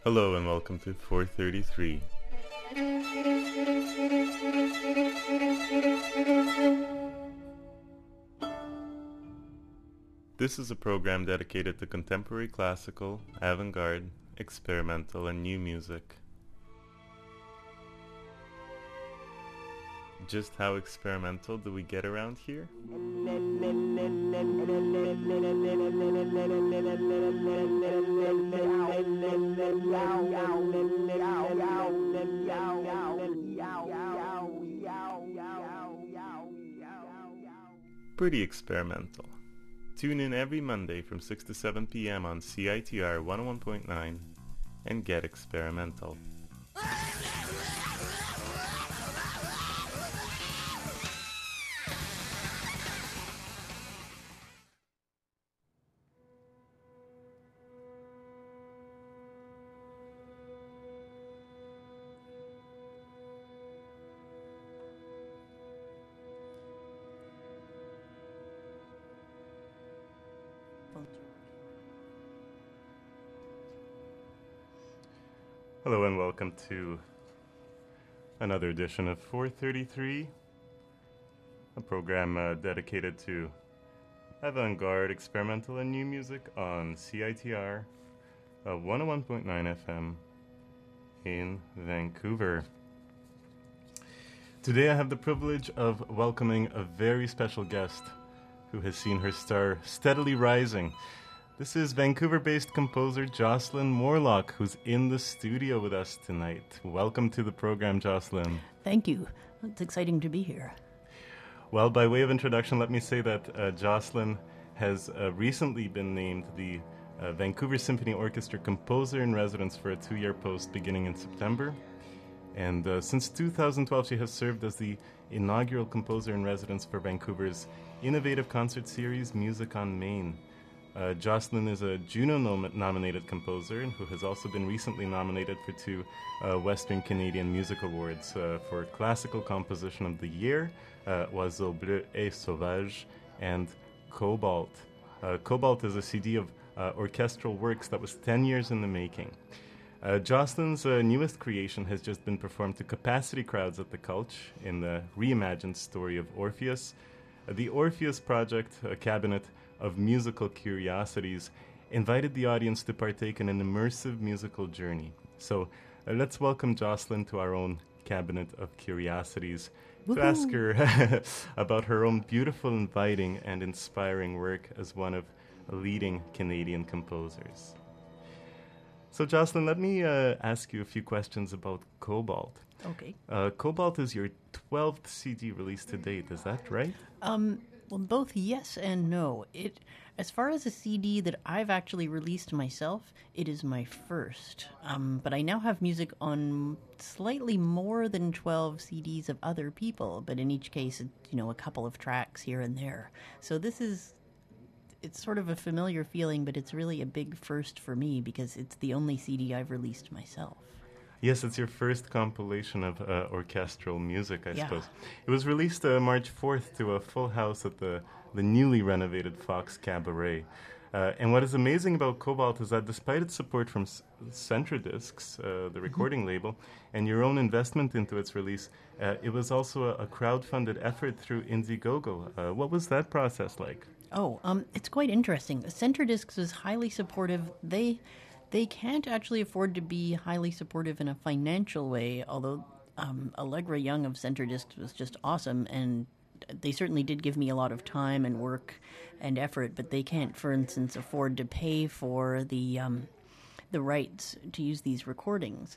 Hello and welcome to 433. This is a program dedicated to contemporary classical, avant-garde, experimental, and new music. Just how experimental do we get around here? Pretty experimental. Tune in every Monday from 6 to 7 p.m. on CITR 101.9 and get experimental. Hello and welcome to another edition of 433, a program dedicated to avant-garde, experimental, and new music on CITR 101.9 FM in Vancouver. Today I have the privilege of welcoming a very special guest who has seen her star steadily rising. This is Vancouver-based composer Jocelyn Morlock, who's in the studio with us tonight. Welcome to the program, Jocelyn. Thank you. It's exciting to be here. Well, by way of introduction, let me say that Jocelyn has recently been named the Vancouver Symphony Orchestra Composer in Residence for a 2-year post beginning in September. And since 2012, she has served as the inaugural Composer in Residence for Vancouver's innovative concert series, Music on Main. Jocelyn is a Juno-nominated composer and who has also been recently nominated for 2 Western Canadian Music Awards for Classical Composition of the Year, Oiseau Bleu et Sauvage, and Cobalt. Cobalt is a CD of orchestral works that was 10 years in the making. Jocelyn's newest creation has just been performed to capacity crowds at the Cultch in the reimagined story of Orpheus. The Orpheus Project, a cabinet of musical curiosities, invited the audience to partake in an immersive musical journey. So let's welcome Jocelyn to our own cabinet of curiosities. Woo-hoo! To ask her about her own beautiful, inviting, and inspiring work as one of leading Canadian composers. So Jocelyn, let me ask you a few questions about Cobalt. Okay. Cobalt is your 12th CD released to date, is that right? Well, both yes and no. As far as a CD that I've actually released myself, it is my first. But I now have music on slightly more than 12 CDs of other people, but in each case, a couple of tracks here and there. So it's sort of a familiar feeling, but it's really a big first for me because it's the only CD I've released myself. Yes, it's your first compilation of orchestral music, I suppose. It was released March 4th to a full house at the newly renovated Fox Cabaret. And what is amazing about Cobalt is that despite its support from Centrodiscs, the recording label, and your own investment into its release, it was also a crowd-funded effort through Indiegogo. What was that process like? It's quite interesting. Centrodiscs was highly supportive. They can't actually afford to be highly supportive in a financial way, although Allegra Young of Centrodiscs was just awesome, and they certainly did give me a lot of time and work and effort, but they can't, for instance, afford to pay for the rights to use these recordings.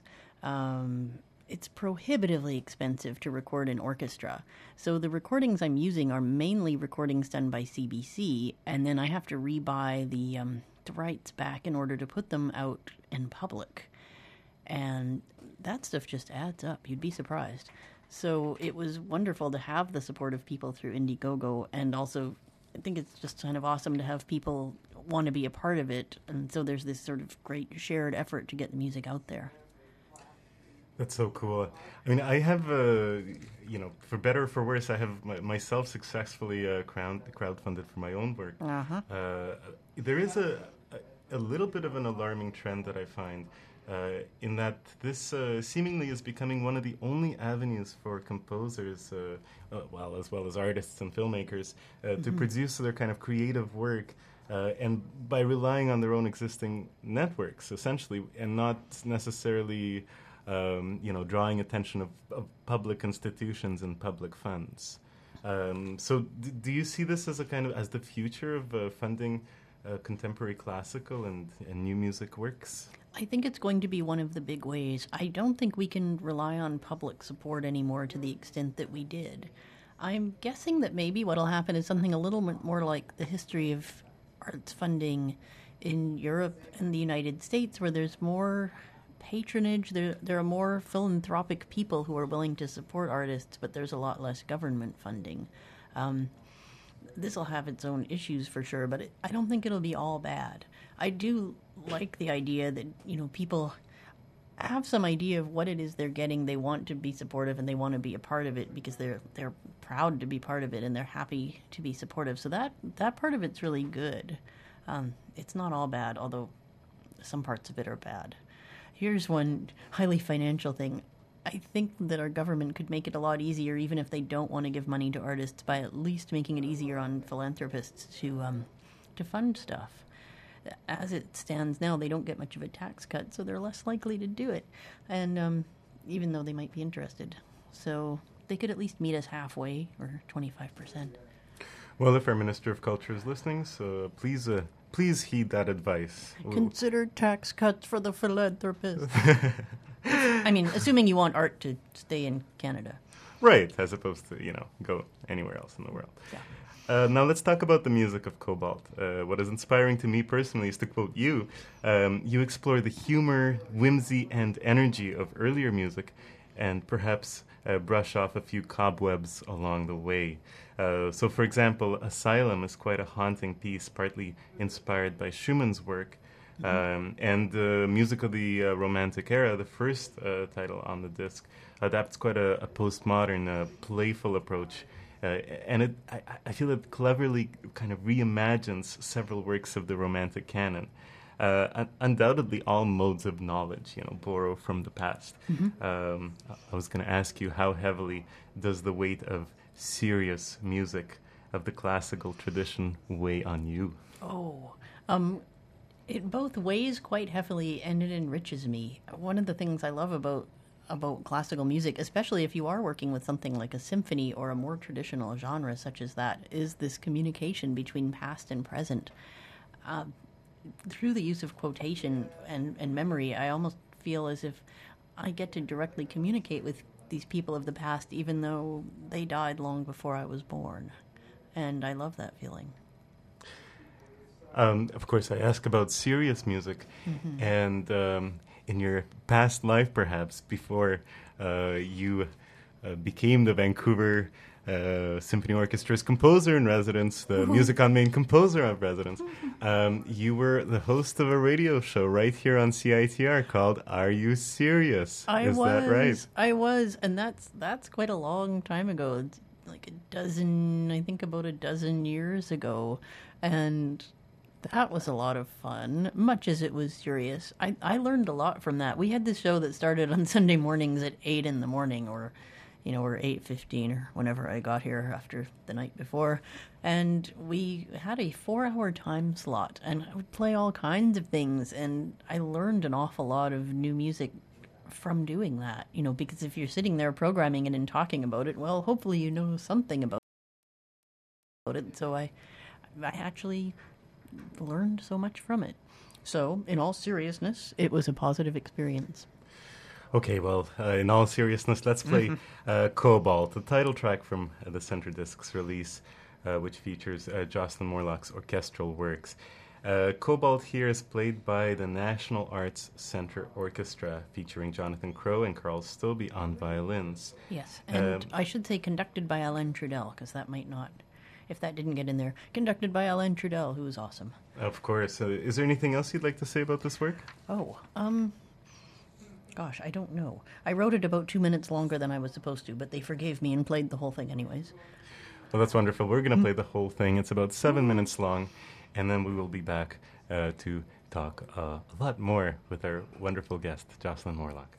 It's prohibitively expensive to record an orchestra. So the recordings I'm using are mainly recordings done by CBC, and then I have to rebuy the rights back in order to put them out in public. And that stuff just adds up. You'd be surprised. So it was wonderful to have the support of people through Indiegogo, and also I think it's just kind of awesome to have people want to be a part of it. And so there's this sort of great shared effort to get the music out there. That's so cool. I mean, I have, for better or for worse, I have myself successfully crowdfunded for my own work. Uh-huh. There is a little bit of an alarming trend that I find in that this seemingly is becoming one of the only avenues for composers, as well as artists and filmmakers, to produce their kind of creative work, and by relying on their own existing networks, essentially, and not necessarily, drawing attention of public institutions and public funds. So, do you see this as as the future of funding contemporary classical and new music works? I think it's going to be one of the big ways. I don't think we can rely on public support anymore to the extent that we did. I'm guessing that maybe what'll happen is something a little bit more like the history of arts funding in Europe and the United States, where there's more patronage. There are more philanthropic people who are willing to support artists, but there's a lot less government funding. This will have its own issues for sure, but I don't think it'll be all bad. I do like the idea that, people have some idea of what it is they're getting. They want to be supportive and they want to be a part of it because they're proud to be part of it and they're happy to be supportive. So that part of it's really good. It's not all bad, although some parts of it are bad. Here's one highly financial thing. I think that our government could make it a lot easier, even if they don't want to give money to artists, by at least making it easier on philanthropists to fund stuff. As it stands now, they don't get much of a tax cut, so they're less likely to do it. And even though they might be interested, so they could at least meet us halfway, or 25%. Well, if our Minister of Culture is listening, so please heed that advice. Consider tax cuts for the philanthropists. I mean, assuming you want art to stay in Canada. Right, as opposed to, go anywhere else in the world. Yeah. Now let's talk about the music of Cobalt. What is inspiring to me personally is to quote you. You explore the humor, whimsy, and energy of earlier music and perhaps brush off a few cobwebs along the way. So, for example, Asylum is quite a haunting piece, partly inspired by Schumann's work. And the music of the Romantic era, the first title on the disc, adapts quite a postmodern, playful approach. And I feel it cleverly kind of reimagines several works of the Romantic canon. Undoubtedly, all modes of knowledge, borrow from the past. I was going to ask you, how heavily does the weight of serious music of the classical tradition weigh on you? It both weighs quite heavily and it enriches me. One of the things I love about classical music, especially if you are working with something like a symphony or a more traditional genre such as that, is this communication between past and present. Through the use of quotation and memory, I almost feel as if I get to directly communicate with these people of the past, even though they died long before I was born. And I love that feeling. Of course, I ask about serious music, and in your past life, perhaps, before you became the Vancouver Symphony Orchestra's composer in residence, the Music on Main composer of residence, you were the host of a radio show right here on CITR called Are You Serious? Is that right? I was, and that's quite a long time ago. It's like about a dozen years ago, and that was a lot of fun, much as it was serious. I learned a lot from that. We had this show that started on Sunday mornings at 8 in the morning, or 8:15, or whenever I got here after the night before. And we had a 4-hour time slot, and I would play all kinds of things, and I learned an awful lot of new music from doing that, because if you're sitting there programming it and talking about it, well, hopefully you know something about it. So I actually learned so much from it. So, in all seriousness, it was a positive experience. Okay, well, in all seriousness, let's play Cobalt, the title track from the Center Discs release, which features Jocelyn Morlock's orchestral works. Cobalt here is played by the National Arts Center Orchestra, featuring Jonathan Crowe and Carl Stobbe on violins. Yes, and I should say conducted by Alain Trudel, because that might not... if that didn't get in there. Conducted by Alain Trudel, who was awesome. Of course. Is there anything else you'd like to say about this work? Gosh, I don't know. I wrote it about 2 minutes longer than I was supposed to, but they forgave me and played the whole thing anyways. Well, that's wonderful. We're going to play the whole thing. It's about 7 minutes long, and then we will be back to talk a lot more with our wonderful guest, Jocelyn Morlock.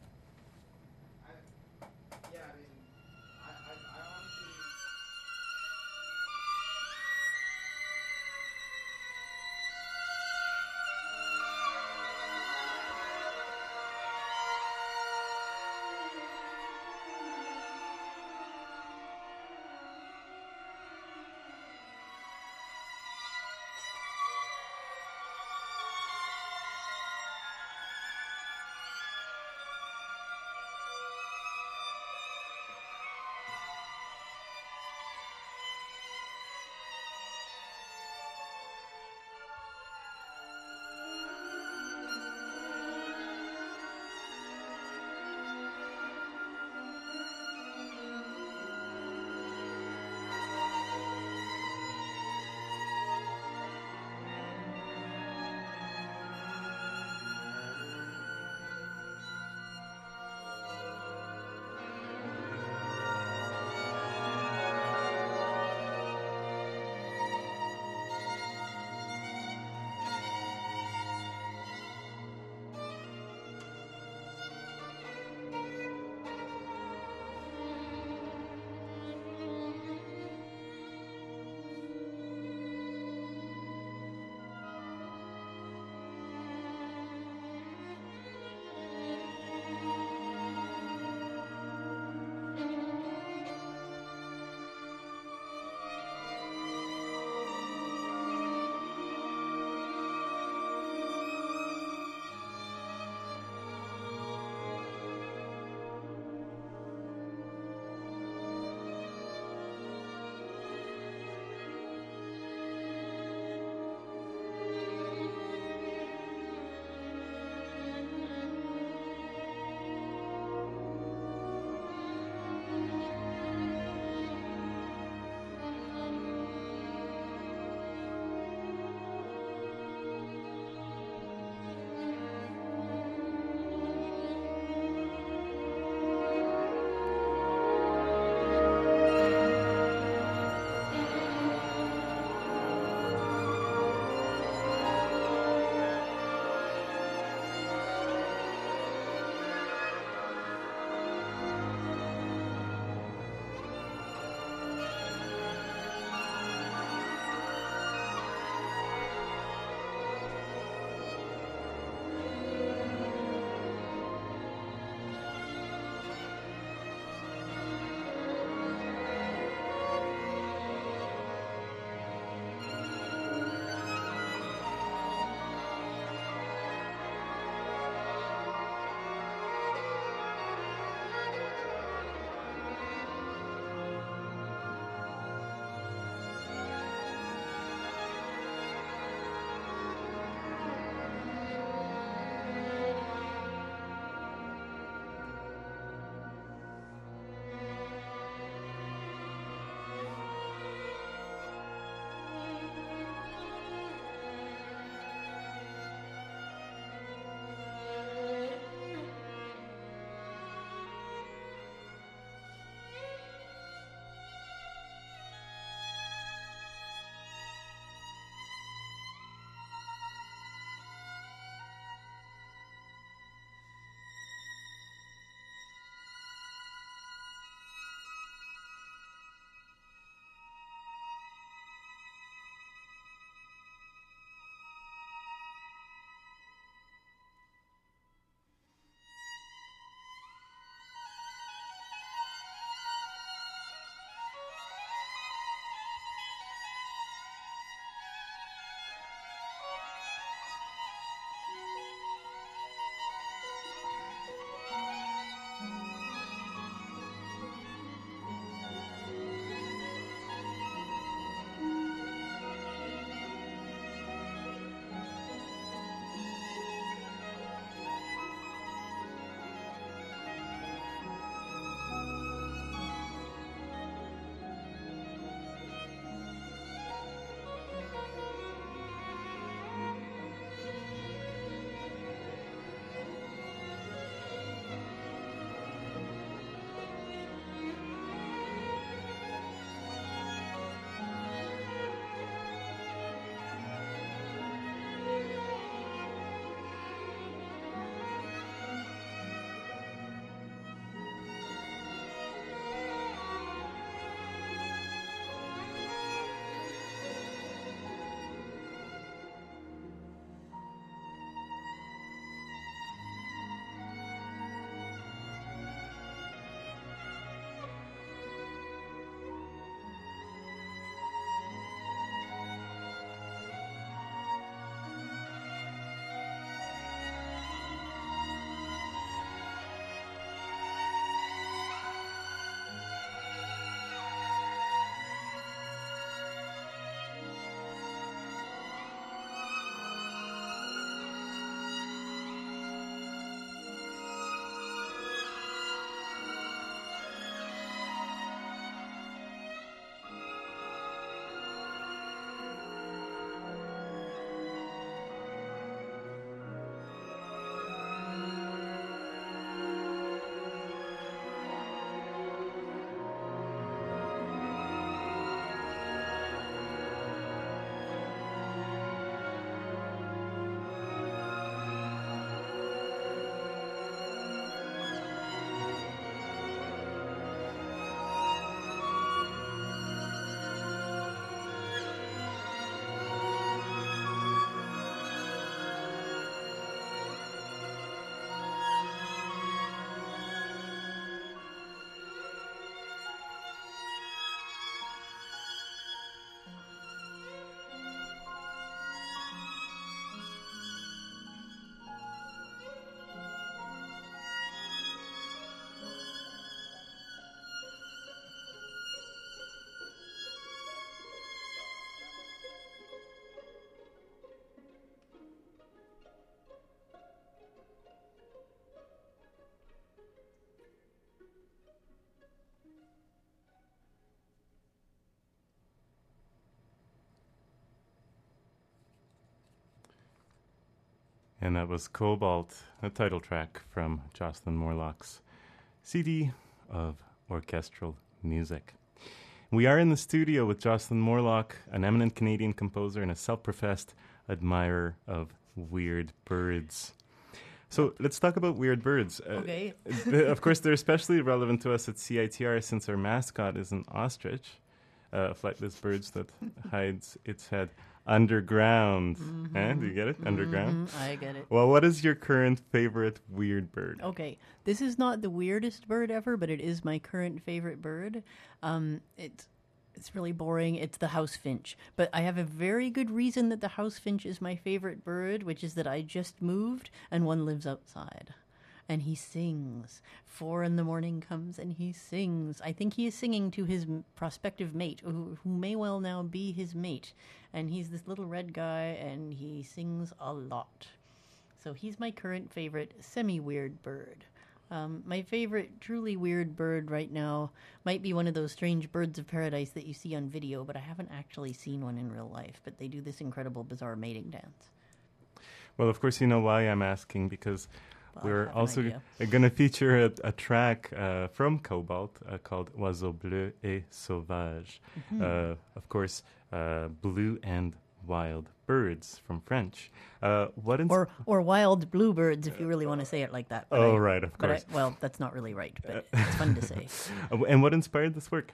And that was Cobalt, a title track from Jocelyn Morlock's CD of orchestral music. We are in the studio with Jocelyn Morlock, an eminent Canadian composer and a self-professed admirer of weird birds. So let's talk about weird birds. Okay. Of course, they're especially relevant to us at CITR since our mascot is an ostrich, a flightless bird that hides its head underground. Do you get it? Underground? I get it. Well, what is your current favorite weird bird? Okay, this is not the weirdest bird ever, but it is my current favorite bird. It's really boring. It's the house finch. But I have a very good reason that the house finch is my favorite bird, which is that I just moved and one lives outside. And he sings. 4 a.m. comes and he sings. I think he is singing to his prospective mate, who may well now be his mate. And he's this little red guy and he sings a lot. So he's my current favorite semi-weird bird. My favorite truly weird bird right now might be one of those strange birds of paradise that you see on video, but I haven't actually seen one in real life. But they do this incredible, bizarre mating dance. Well, of course, you know why I'm asking, because we're also idea. going to feature a track from Cobalt called Oiseaux Bleus et Sauvages. Of course, blue and wild birds from French. Or wild bluebirds, if you really want to say it like that. But right, of course. Well, that's not really right, but it's fun to say. And what inspired this work?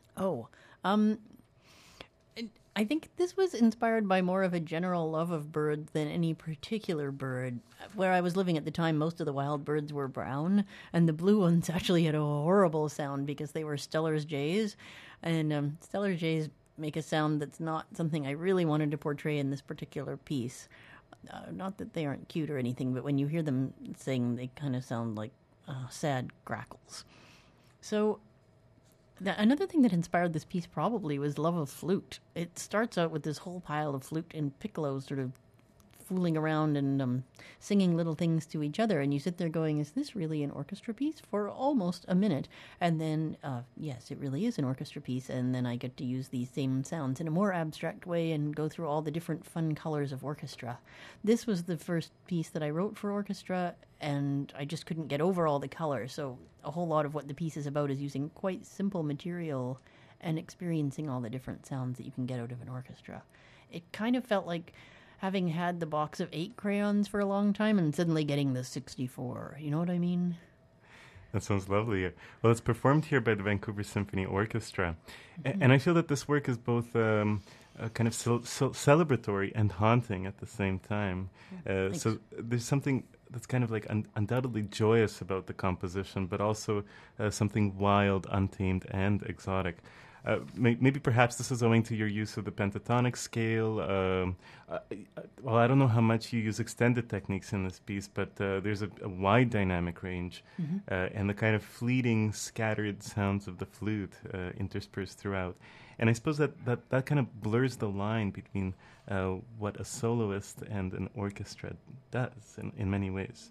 I think this was inspired by more of a general love of birds than any particular bird. Where I was living at the time, most of the wild birds were brown, and the blue ones actually had a horrible sound because they were Steller's jays. And Steller's jays make a sound that's not something I really wanted to portray in this particular piece. Not that they aren't cute or anything, but when you hear them sing, they kind of sound like sad grackles. So another thing that inspired this piece probably was love of flute. It starts out with this whole pile of flute and piccolos sort of fooling around and singing little things to each other, and you sit there going, is this really an orchestra piece? For almost a minute. And then, yes, it really is an orchestra piece, and then I get to use these same sounds in a more abstract way and go through all the different fun colors of orchestra. This was the first piece that I wrote for orchestra, and I just couldn't get over all the colors, so a whole lot of what the piece is about is using quite simple material and experiencing all the different sounds that you can get out of an orchestra. It kind of felt like having had the box of 8 crayons for a long time and suddenly getting the 64. You know what I mean? That sounds lovely. Well, it's performed here by the Vancouver Symphony Orchestra. And I feel that this work is both kind of celebratory and haunting at the same time. So there's something that's kind of like undoubtedly joyous about the composition, but also something wild, untamed, and exotic. Maybe perhaps this is owing to your use of the pentatonic scale. Well, I don't know how much you use extended techniques in this piece, but there's a wide dynamic range and the kind of fleeting, scattered sounds of the flute interspersed throughout. And I suppose that kind of blurs the line between what a soloist and an orchestra does in many ways.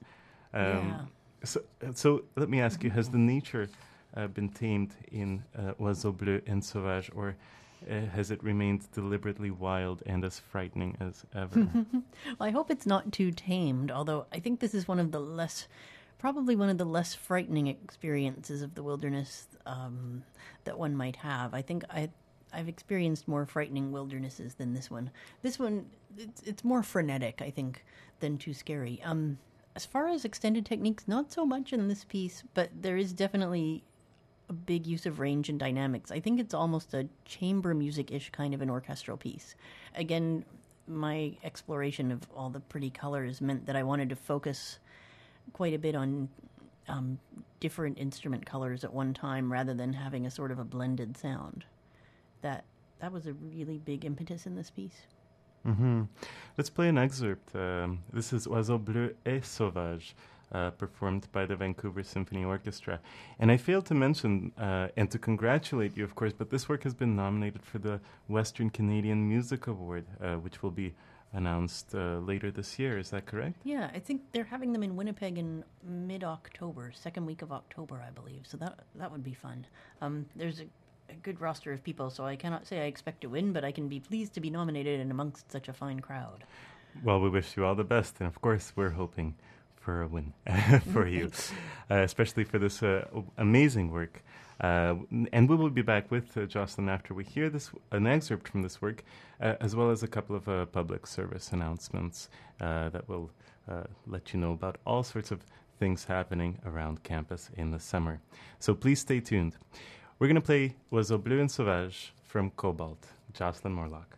So let me ask you, has the nature been tamed in Oiseaux Bleus et Sauvages, or has it remained deliberately wild and as frightening as ever? Well, I hope it's not too tamed, although I think this is probably one of the less frightening experiences of the wilderness that one might have. I think I've experienced more frightening wildernesses than this one. This one, it's more frenetic, I think, than too scary. As far as extended techniques, not so much in this piece, but there is definitely a big use of range and dynamics. I think it's almost a chamber music-ish kind of an orchestral piece. Again, my exploration of all the pretty colors meant that I wanted to focus quite a bit on different instrument colors at one time rather than having a sort of a blended sound. That was a really big impetus in this piece. Mm-hmm. Let's play an excerpt. This is Oiseaux Bleus et Sauvages, performed by the Vancouver Symphony Orchestra. And I failed to mention, and to congratulate you, of course, but this work has been nominated for the Western Canadian Music Award, which will be announced later this year. Is that correct? Yeah, I think they're having them in Winnipeg in mid-October, second week of October, I believe. So that would be fun. There's a good roster of people, so I cannot say I expect to win, but I can be pleased to be nominated and amongst such a fine crowd. Well, we wish you all the best, and of course, we're hoping for a win for you, especially for this amazing work. And we will be back with Jocelyn after we hear an excerpt from this work, as well as a couple of public service announcements that will let you know about all sorts of things happening around campus in the summer. So please stay tuned. We're going to play Oiseau Bleu and Sauvage from Cobalt, Jocelyn Morlock.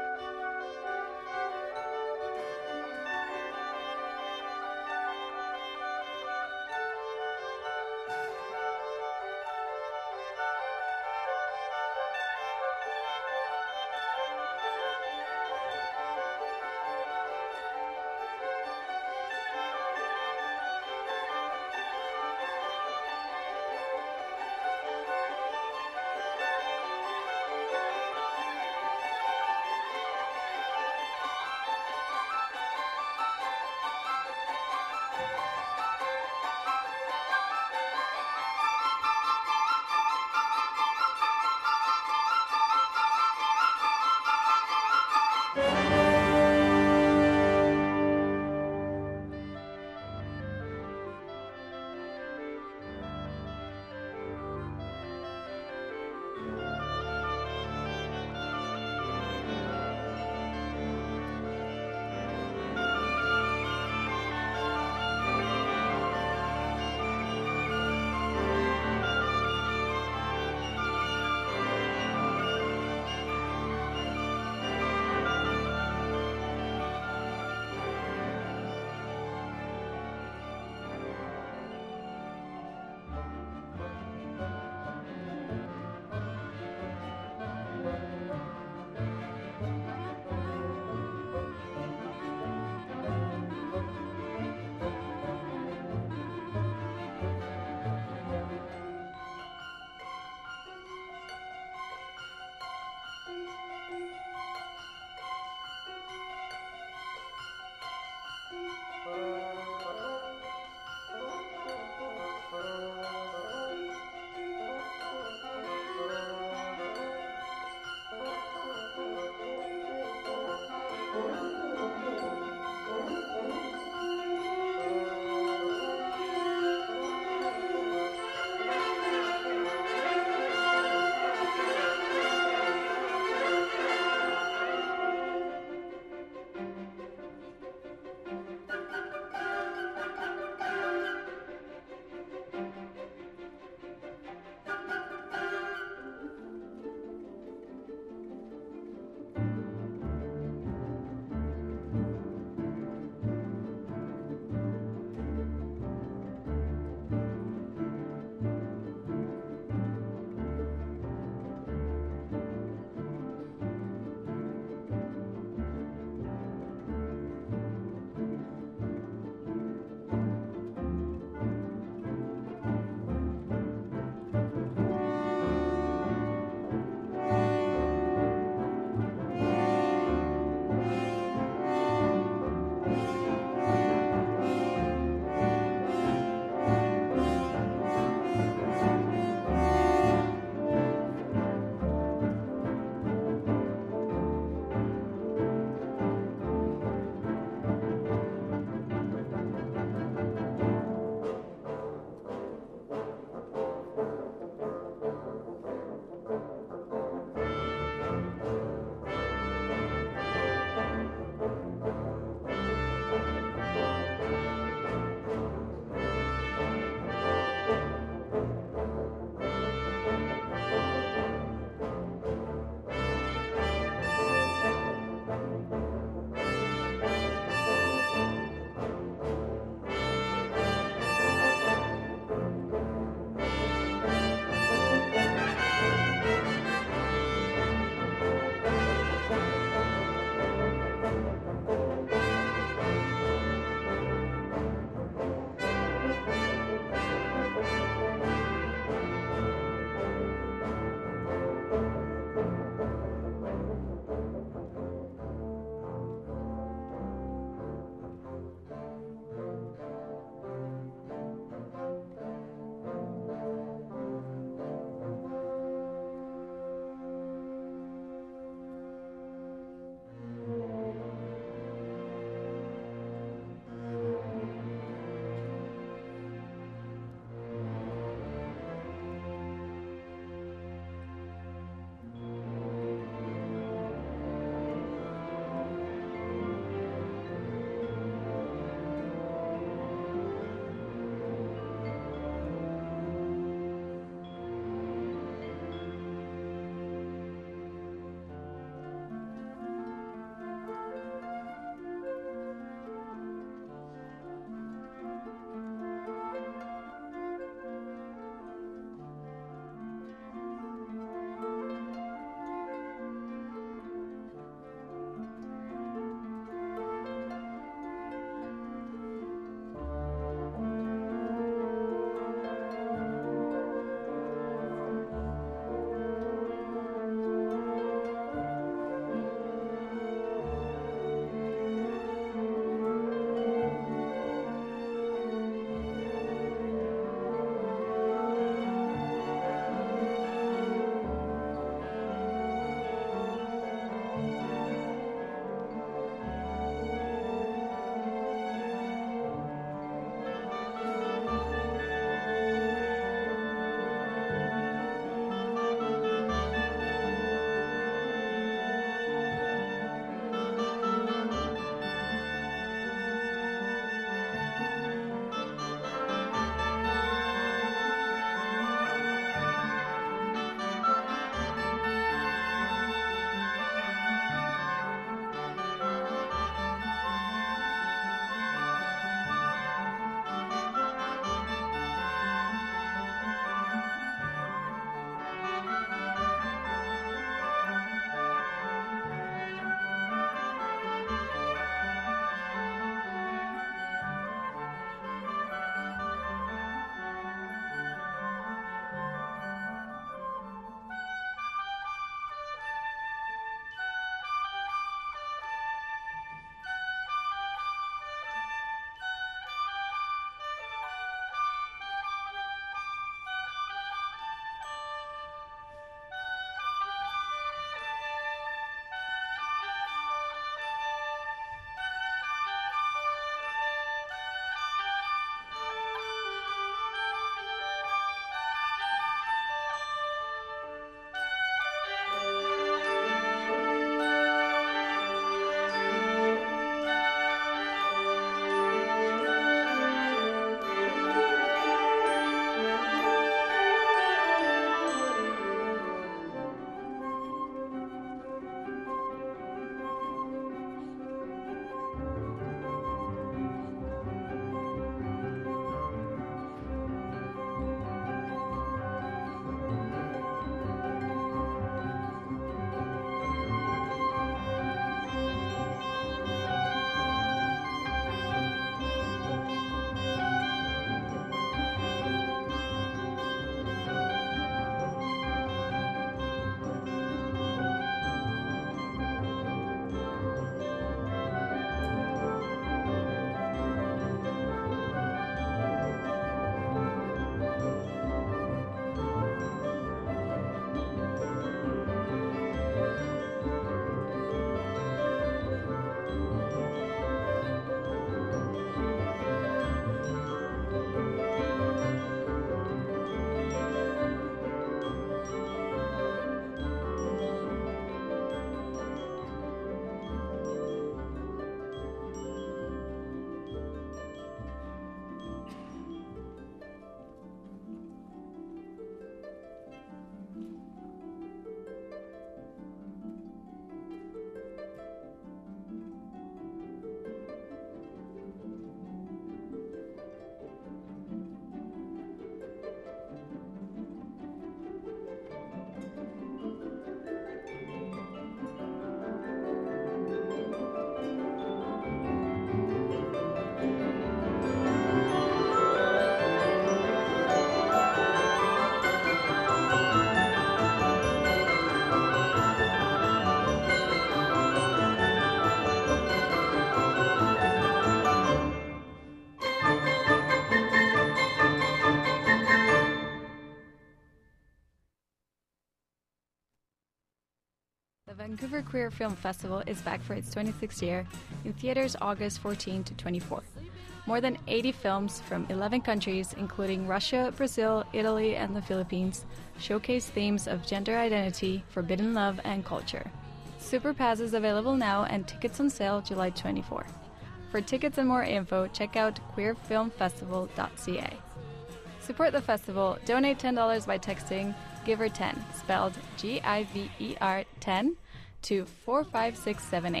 Vancouver Queer Film Festival is back for its 26th year, in theaters August 14 to 24. More than 80 films from 11 countries, including Russia, Brazil, Italy, and the Philippines, showcase themes of gender identity, forbidden love, and culture. Super Pass is available now and tickets on sale July 24. For tickets and more info, check out queerfilmfestival.ca. Support the festival. Donate $10 by texting GIVER10, spelled GIVER 10, to 45678.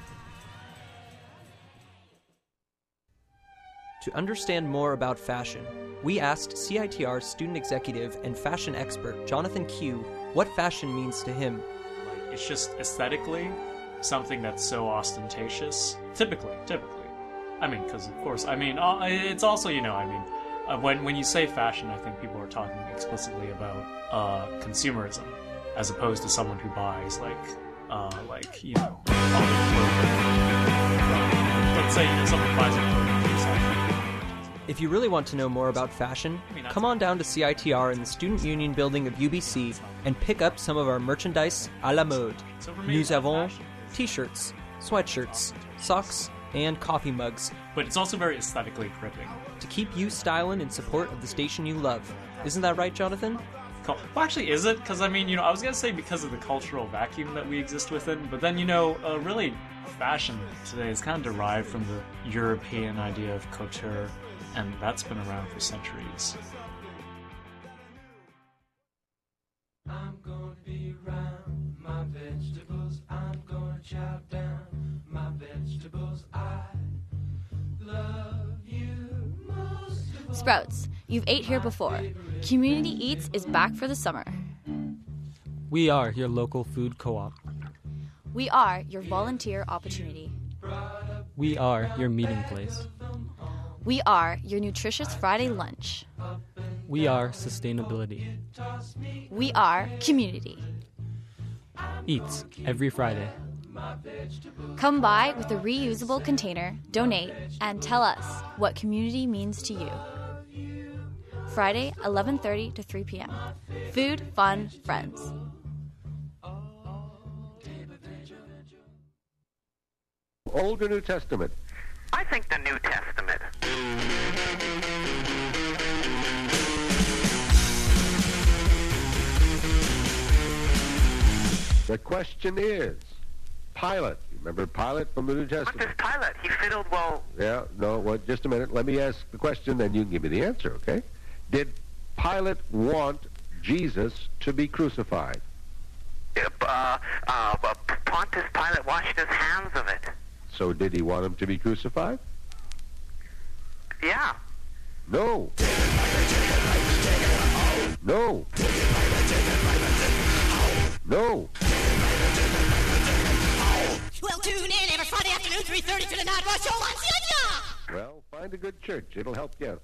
To understand more about fashion, we asked CITR student executive and fashion expert Jonathan Q what fashion means to him. It's just aesthetically something that's so ostentatious. Typically. I mean, because of course, I mean, it's also, when you say fashion, I think people are talking explicitly about consumerism, as opposed to someone who buys all the clothing. Let's say someone buys a clothing from Section. If you really want to know more about fashion, come on down to CITR in the Student Union building of UBC and pick up some of our merchandise à la mode. Nous avons t-shirts, sweatshirts, socks, and coffee mugs. But it's also very aesthetically gripping. To keep you styling in support of the station you love. Isn't that right, Jonathan? Well, actually, is it? Because, I was going to say because of the cultural vacuum that we exist within, but then, really, fashion today is kind of derived from the European idea of couture, and that's been around for centuries. I'm gonna be around my vegetables. I'm gonna chow down my vegetables. I love you most of all. Sprouts, you've ate here before. Community Eats is back for the summer. We are your local food co-op. We are your volunteer opportunity. We are your meeting place. We are your nutritious Friday lunch. We are sustainability. We are community. Eats every Friday. Come by with a reusable container, donate, and tell us what community means to you. Friday, 11:30 to 3 p.m. Food, fun, friends. Old or New Testament? I think the New Testament. The question is, Pilate. You remember Pilate from the New Testament? What does Pilate? He fiddled well. Yeah, no, well, just a minute. Let me ask the question, then you can give me the answer, okay? Did Pilate want Jesus to be crucified? Pontius Pilate washed his hands of it. So did he want him to be crucified? Yeah. No. No. No. Well, tune in every Friday afternoon, 3:30 to the Night Rush Show on CITR. Well, find a good church. It'll help you.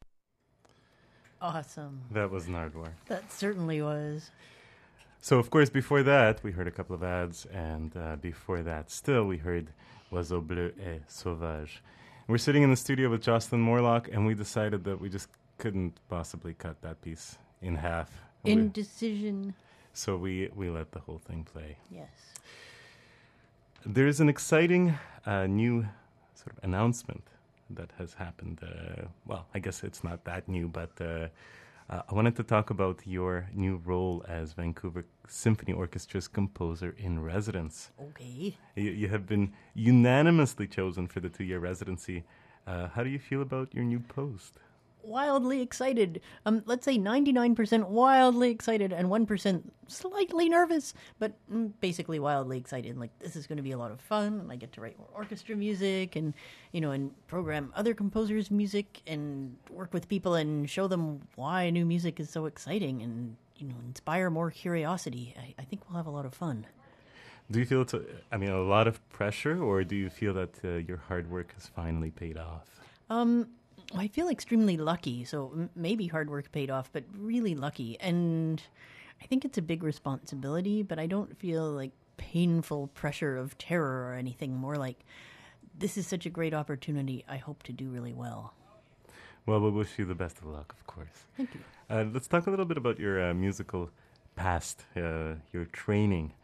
Awesome. That was Nardwar. That certainly was. So, of course, before that, we heard a couple of ads, and before that still, we heard Oiseau Bleu et Sauvage. We're sitting in the studio with Jocelyn Morlock, and we decided that we just couldn't possibly cut that piece in half. Indecision. So we let the whole thing play. Yes. There's an exciting new sort of announcement that has happened. Well, I guess it's not that new, but I wanted to talk about your new role as Vancouver Symphony Orchestra's composer in residence. Okay. You have been unanimously chosen for the 2-year residency. How do you feel about your new post? Wildly excited. Let's say 99% wildly excited and 1% slightly nervous, but basically wildly excited. Like, this is going to be a lot of fun, and I get to write more orchestra music and, and program other composers' music and work with people and show them why new music is so exciting and, inspire more curiosity. I think we'll have a lot of fun. Do you feel it's a lot of pressure, or do you feel that your hard work has finally paid off? I feel extremely lucky, so maybe hard work paid off, but really lucky. And I think it's a big responsibility, but I don't feel like painful pressure of terror or anything. More like, this is such a great opportunity. I hope to do really well. Well, we wish you the best of luck, of course. Thank you. Let's talk a little bit about your musical past, your training.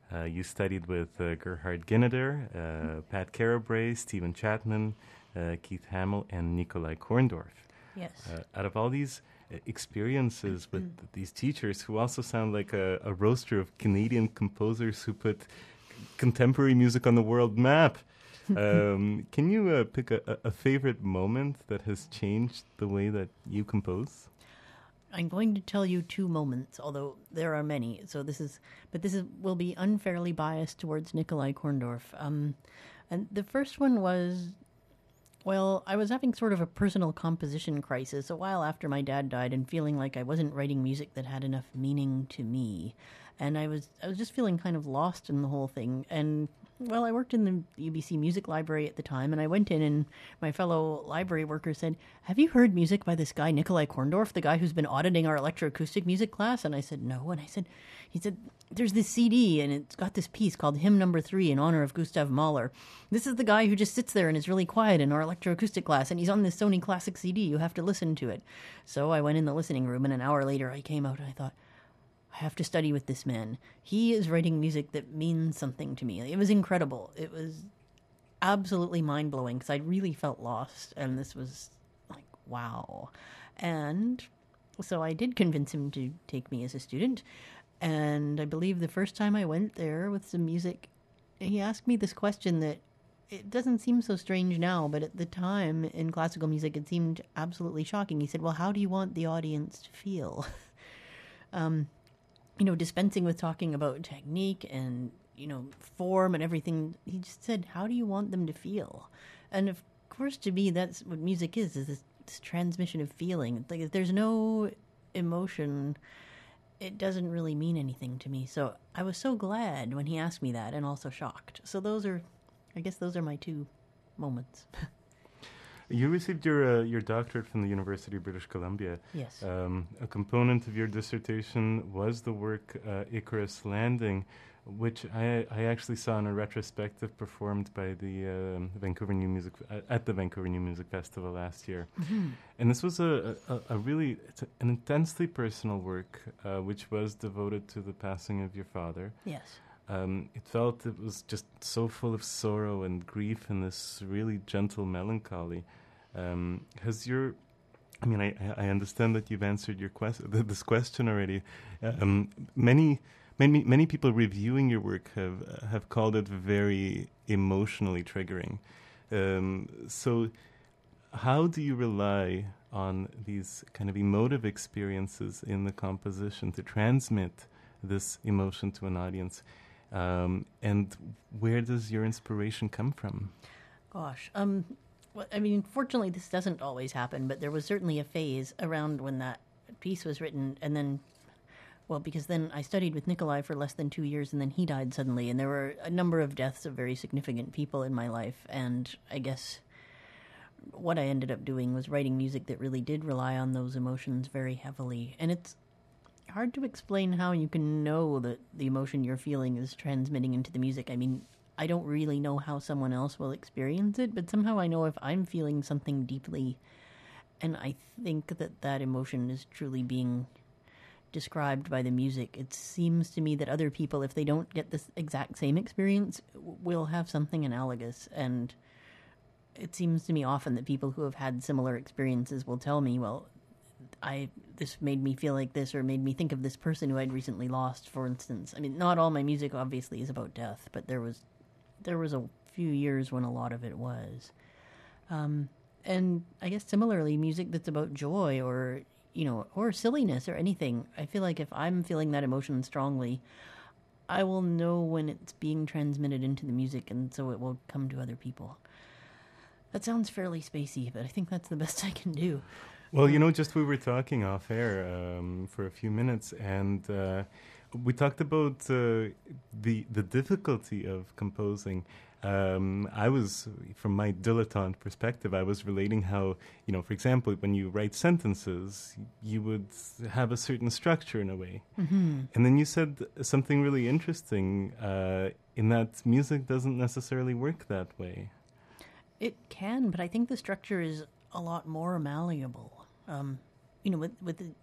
You studied with Gerhard Gineder, Pat Carabray, Stephen Chapman, Keith Hamill, and Nikolai Korndorf. Yes. Out of all these experiences with these teachers who also sound like a roster of Canadian composers who put contemporary music on the world map, can you pick a favorite moment that has changed the way that you compose? I'm going to tell you two moments, although there are many. So this will be unfairly biased towards Nikolai Korndorf. And the first one was, well, I was having sort of a personal composition crisis a while after my dad died, and feeling like I wasn't writing music that had enough meaning to me, and I was just feeling kind of lost in the whole thing. And well, I worked in the UBC Music Library at the time, and I went in, and my fellow library worker said, "Have you heard music by this guy, Nikolai Korndorf, the guy who's been auditing our electroacoustic music class?" And I said, "No." And he said, "There's this CD, and it's got this piece called Hymn Number 3 in honor of Gustav Mahler. This is the guy who just sits there and is really quiet in our electroacoustic class, and he's on this Sony Classic CD. You have to listen to it." So I went in the listening room, and an hour later I came out, and I thought, I have to study with this man. He is writing music that means something to me. It was incredible. It was absolutely mind-blowing because I really felt lost, and this was like, wow. And so I did convince him to take me as a student, and I believe the first time I went there with some music, he asked me this question that it doesn't seem so strange now, but at the time in classical music it seemed absolutely shocking. He said, "Well, how do you want the audience to feel?" Dispensing with talking about technique and, form and everything, he just said, "How do you want them to feel?" And of course, to me, that's what music is this transmission of feeling. It's like if there's no emotion, it doesn't really mean anything to me. So I was so glad when he asked me that, and also shocked. So those are my two moments. You received your doctorate from the University of British Columbia. Yes. A component of your dissertation was the work Icarus Landing, which I actually saw in a retrospective performed by the Vancouver New Music at the Vancouver New Music Festival last year. Mm-hmm. And this was an intensely personal work, which was devoted to the passing of your father. Yes. It was just so full of sorrow and grief and this really gentle melancholy. I understand that you've answered this question already. Many people reviewing your work have called it very emotionally triggering. So how do you rely on these kind of emotive experiences in the composition to transmit this emotion to an audience? And where does your inspiration come from? Gosh, fortunately this doesn't always happen, but there was certainly a phase around when that piece was written, and then, because then I studied with Nikolai for less than 2 years, and then he died suddenly, and there were a number of deaths of very significant people in my life, and I guess what I ended up doing was writing music that really did rely on those emotions very heavily, and it's hard to explain how you can know that the emotion you're feeling is transmitting into the music. I don't really know how someone else will experience it, but somehow I know if I'm feeling something deeply, and I think that emotion is truly being described by the music, it seems to me that other people, if they don't get this exact same experience, will have something analogous. And it seems to me often that people who have had similar experiences will tell me, well, this made me feel like this, or made me think of this person who I'd recently lost, for instance. Not all my music obviously is about death, but there was a few years when a lot of it was. And I guess similarly, music that's about joy or silliness or anything, I feel like if I'm feeling that emotion strongly, I will know when it's being transmitted into the music, and so it will come to other people. That sounds fairly spacey, but I think that's the best I can do. Well, just we were talking off air for a few minutes, and we talked about the difficulty of composing. I was, from my dilettante perspective, I was relating how, for example, when you write sentences, you would have a certain structure in a way. Mm-hmm. And then you said something really interesting, in that music doesn't necessarily work that way. It can, but I think the structure is a lot more malleable. With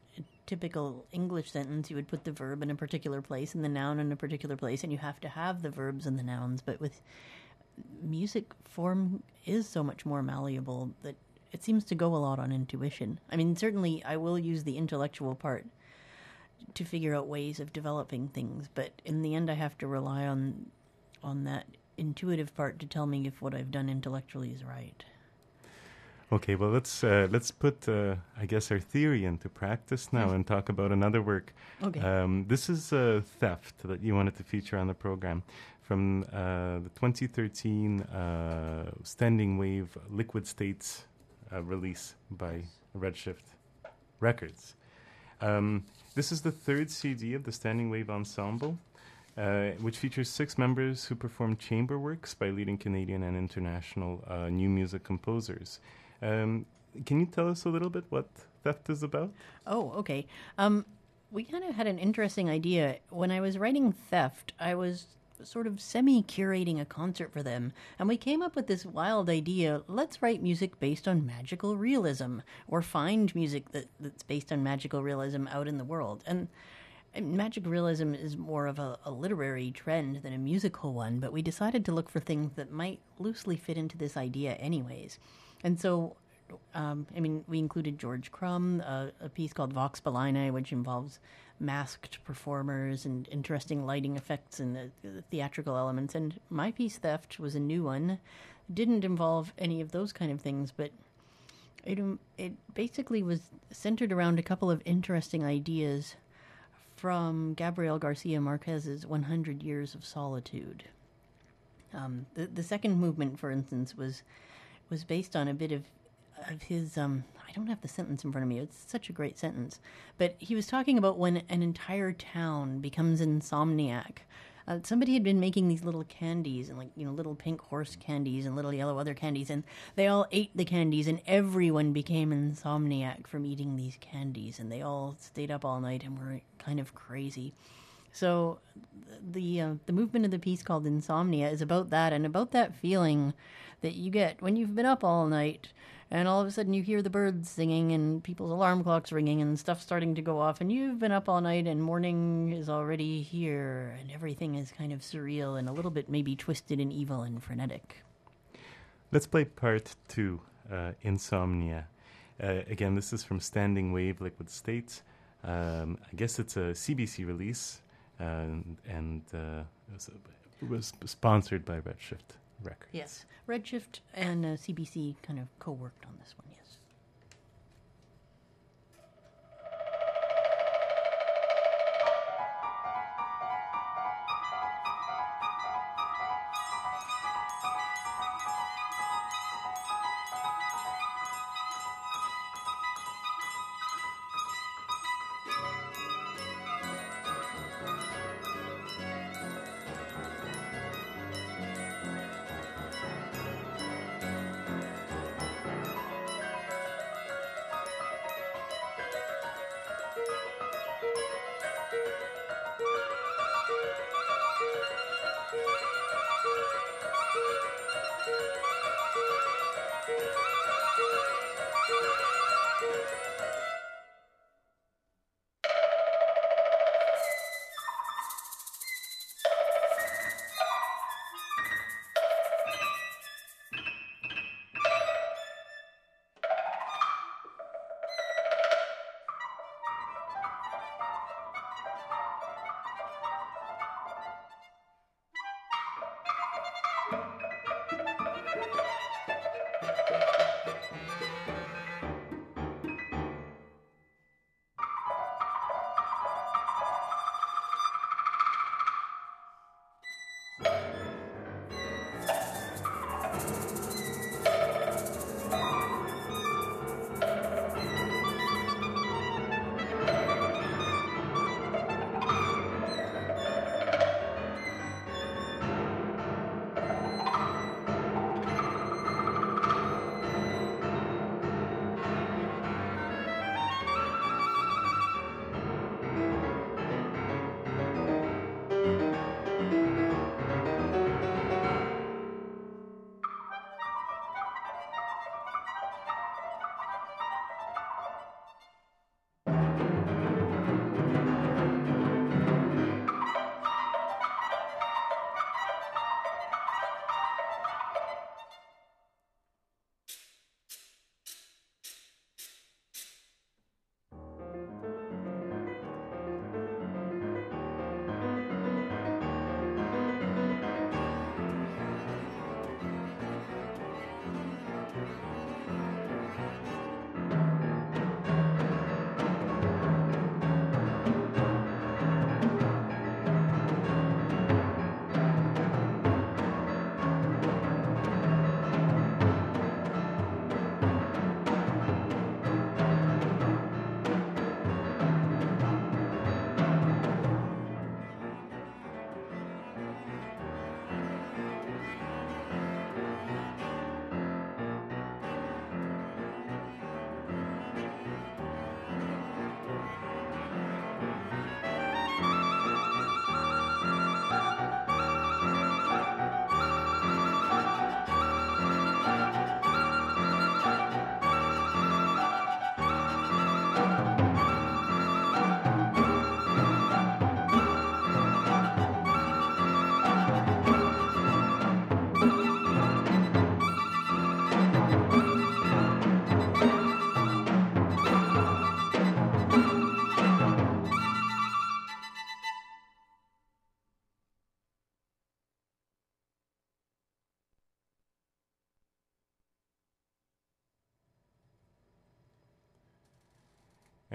typical English sentence, you would put the verb in a particular place and the noun in a particular place, and you have to have the verbs and the nouns. But with music, form is so much more malleable that it seems to go a lot on intuition. I mean, certainly I will use the intellectual part to figure out ways of developing things, but in the end I have to rely on that intuitive part to tell me if what I've done intellectually is right. Okay, well, let's put, I guess, our theory into practice now and talk about another work. Okay. This is Theft that you wanted to feature on the program from the 2013 Standing Wave Liquid States release by Redshift Records. This is the third CD of the Standing Wave Ensemble, which features 6 members who perform chamber works by leading Canadian and international new music composers. Can you tell us a little bit what Theft is about? Oh, okay. We kind of had an interesting idea. When I was writing Theft, I was sort of semi-curating a concert for them, and we came up with this wild idea: let's write music based on magical realism, or find music that's based on magical realism out in the world. And magic realism is more of a literary trend than a musical one, but we decided to look for things that might loosely fit into this idea anyways. And so, we included George Crumb, a piece called Vox Bellini, which involves masked performers and interesting lighting effects and the theatrical elements. And my piece, Theft, was a new one. Didn't involve any of those kind of things, but it basically was centered around a couple of interesting ideas from Gabriel Garcia Marquez's 100 Years of Solitude. The second movement, for instance, was based on a bit of his, I don't have the sentence in front of me, it's such a great sentence, but he was talking about when an entire town becomes insomniac. Somebody had been making these little candies, and little pink horse candies and little yellow other candies, and they all ate the candies, and everyone became insomniac from eating these candies, and they all stayed up all night and were kind of crazy. So the movement of the piece called Insomnia is about that, and about that feeling that you get when you've been up all night and all of a sudden you hear the birds singing and people's alarm clocks ringing and stuff starting to go off, and you've been up all night and morning is already here and everything is kind of surreal and a little bit maybe twisted and evil and frenetic. Let's play part 2, Insomnia. Again, this is from Standing Wave Liquid States. I guess it's a CBC release, and it was sponsored by Redshift Records. Yes, Redshift and CBC kind of co-worked on this one, yes.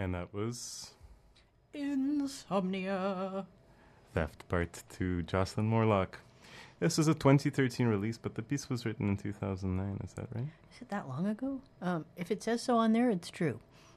And that was Insomnia. Theft Part 2, Jocelyn Morlock. This is a 2013 release, but the piece was written in 2009, is that right? Is it that long ago? If it says so on there, it's true.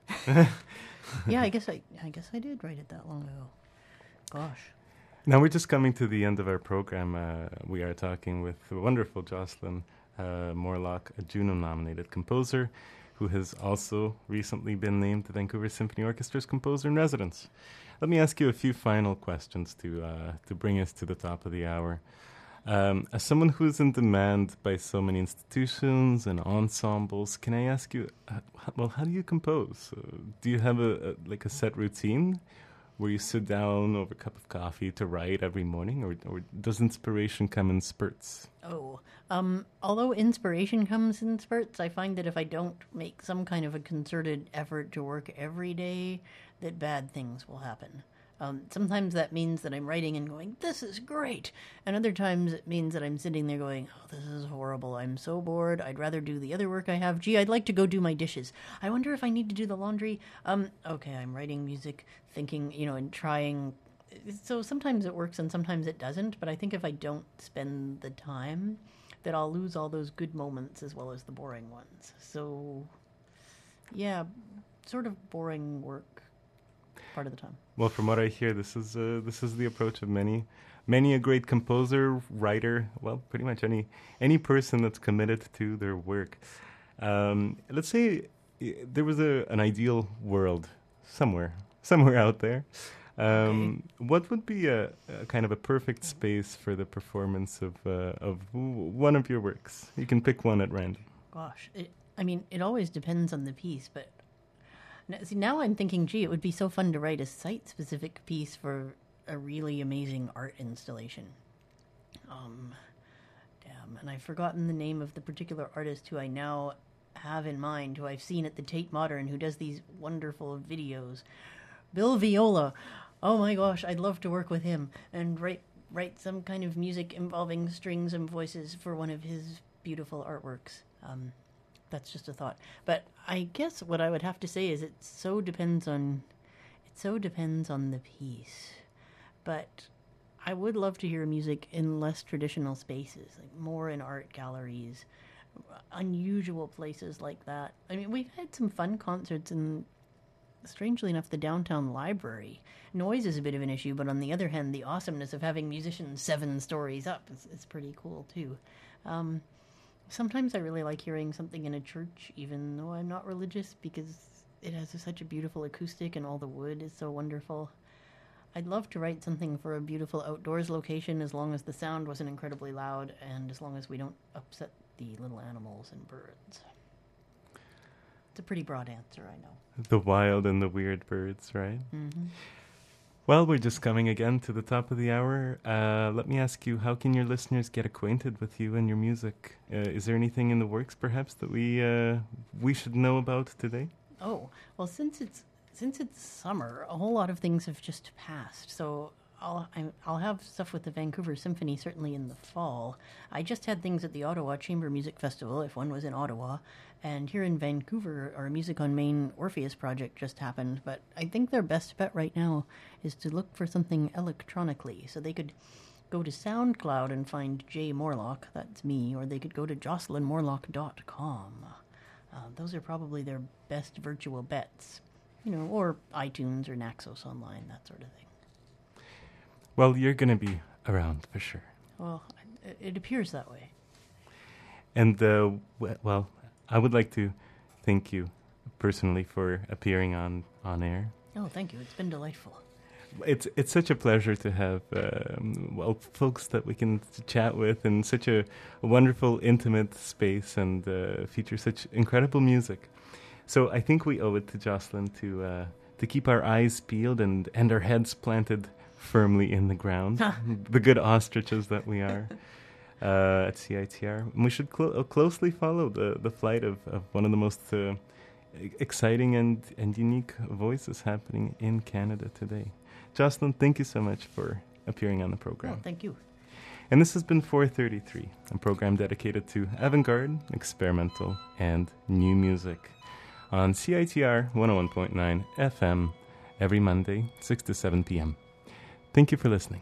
Yeah, I guess I did write it that long ago. Gosh. Now we're just coming to the end of our program. We are talking with the wonderful Jocelyn Morlock, a Juno-nominated composer who has also recently been named the Vancouver Symphony Orchestra's Composer in Residence. Let me ask you a few final questions to bring us to the top of the hour. As someone who's in demand by so many institutions and ensembles, can I ask you, how do you compose? Do you have a set routine where you sit down over a cup of coffee to write every morning, or does inspiration come in spurts? Although inspiration comes in spurts, I find that if I don't make some kind of a concerted effort to work every day, that bad things will happen. Sometimes that means that I'm writing and going, this is great. And other times it means that I'm sitting there going, oh, this is horrible. I'm so bored. I'd rather do the other work I have. Gee, I'd like to go do my dishes. I wonder if I need to do the laundry. Okay, I'm writing music, thinking, and trying. So sometimes it works and sometimes it doesn't. But I think if I don't spend the time, that I'll lose all those good moments as well as the boring ones. So, yeah, sort of boring work part of the time. Well, from what I hear, this is the approach of many a great composer, writer, well, pretty much any person that's committed to their work. Let's say there was an ideal world somewhere out there. Okay. What would be a kind of a perfect space for the performance of one of your works? You can pick one at random. Gosh, it always depends on the piece, but now I'm thinking, gee, it would be so fun to write a site-specific piece for a really amazing art installation. And I've forgotten the name of the particular artist who I now have in mind, who I've seen at the Tate Modern, who does these wonderful videos. Bill Viola. Oh my gosh, I'd love to work with him and write some kind of music involving strings and voices for one of his beautiful artworks. That's just a thought. But I guess what I would have to say is it so depends on the piece. But I would love to hear music in less traditional spaces, like more in art galleries, unusual places like that. We've had some fun concerts in, strangely enough, the downtown library. Noise is a bit of an issue, but on the other hand, the awesomeness of having musicians 7 stories up is pretty cool too. Sometimes I really like hearing something in a church, even though I'm not religious, because it has such a beautiful acoustic and all the wood is so wonderful. I'd love to write something for a beautiful outdoors location as long as the sound wasn't incredibly loud and as long as we don't upset the little animals and birds. It's a pretty broad answer, I know. The wild and the weird birds, right? Mm-hmm. Well, we're just coming again to the top of the hour. Let me ask you, how can your listeners get acquainted with you and your music? Is there anything in the works, perhaps, that we should know about today? Oh, well, since it's summer, a whole lot of things have just passed. So I'll have stuff with the Vancouver Symphony certainly in the fall. I just had things at the Ottawa Chamber Music Festival, if one was in Ottawa. And here in Vancouver, our Music on Main Orpheus project just happened. But I think their best bet right now is to look for something electronically. So they could go to SoundCloud and find Jay Morlock, that's me, or they could go to jocelynmorlock.com. Those are probably their best virtual bets. Or iTunes or Naxos Online, that sort of thing. Well, you're going to be around for sure. Well, it appears that way. And, well, I would like to thank you personally for appearing on air. Oh, thank you. It's been delightful. It's such a pleasure to have, folks that we can chat with in such a wonderful, intimate space and feature such incredible music. So I think we owe it to Jocelyn to keep our eyes peeled and our heads planted firmly in the ground, the good ostriches that we are at CITR. And we should closely follow the flight of one of the most exciting and unique voices happening in Canada today. Jocelyn, thank you so much for appearing on the program. Oh, thank you. And this has been 433, a program dedicated to avant-garde, experimental, and new music. on CITR 101.9 FM every Monday, 6 to 7 p.m. Thank you for listening.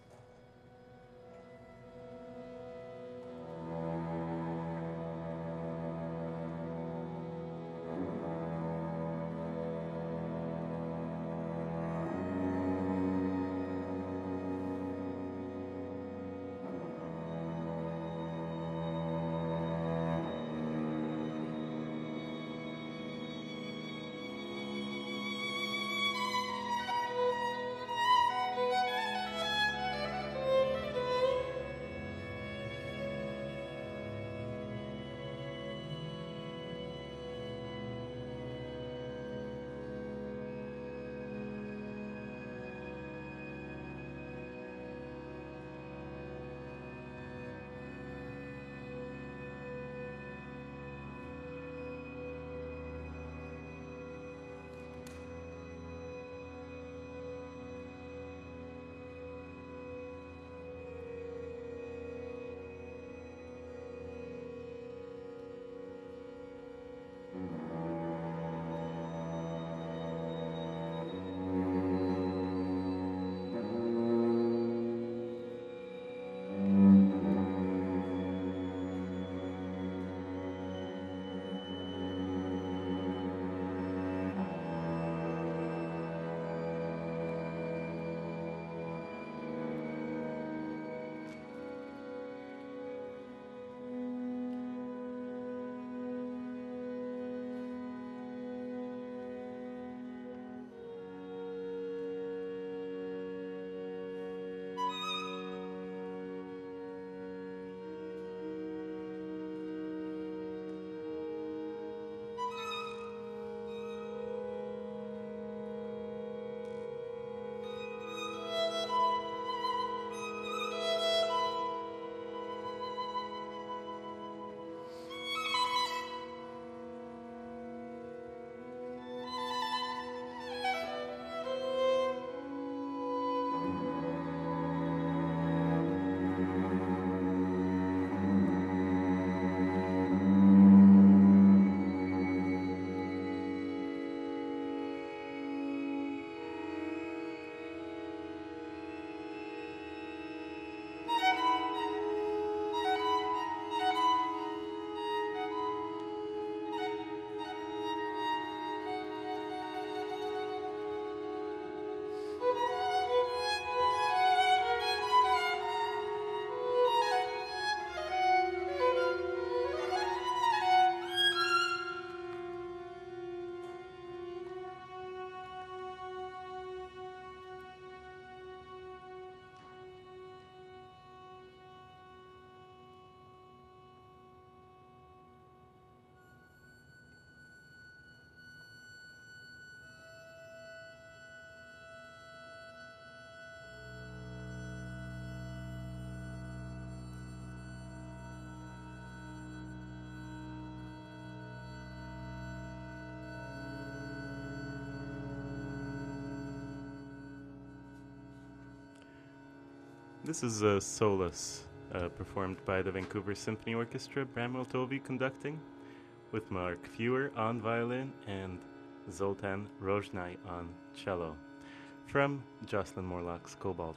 This is Solus, performed by the Vancouver Symphony Orchestra, Bramwell Tovey conducting, with Mark Fewer on violin and Zoltan Rojnai on cello, from Jocelyn Morlock's Cobalt.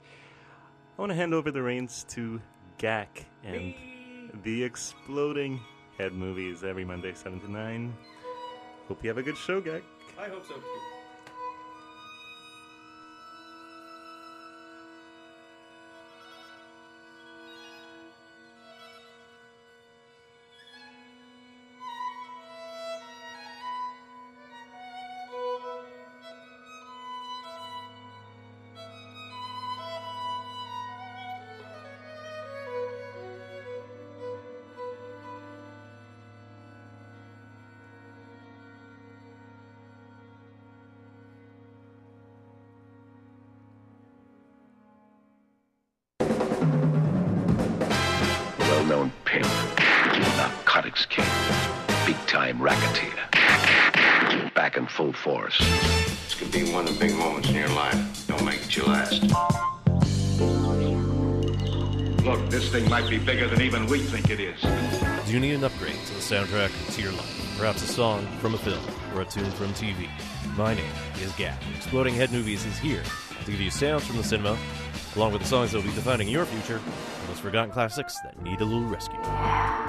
I want to hand over the reins to Gak and the Exploding Head Movies every Monday, 7 to 9. Hope you have a good show, Gak. I hope so, too. Well-known pimp, narcotics king, big-time racketeer, back in full force. This could be one of the big moments in your life. Don't make it your last. Look, this thing might be bigger than even we think it is. Do you need an upgrade to the soundtrack to your life? Perhaps a song from a film or a tune from TV? My name is Gap. Exploding Head Movies is here to give you sounds from the cinema, along with the songs that will be defining your future, and those forgotten classics that need a little rescue.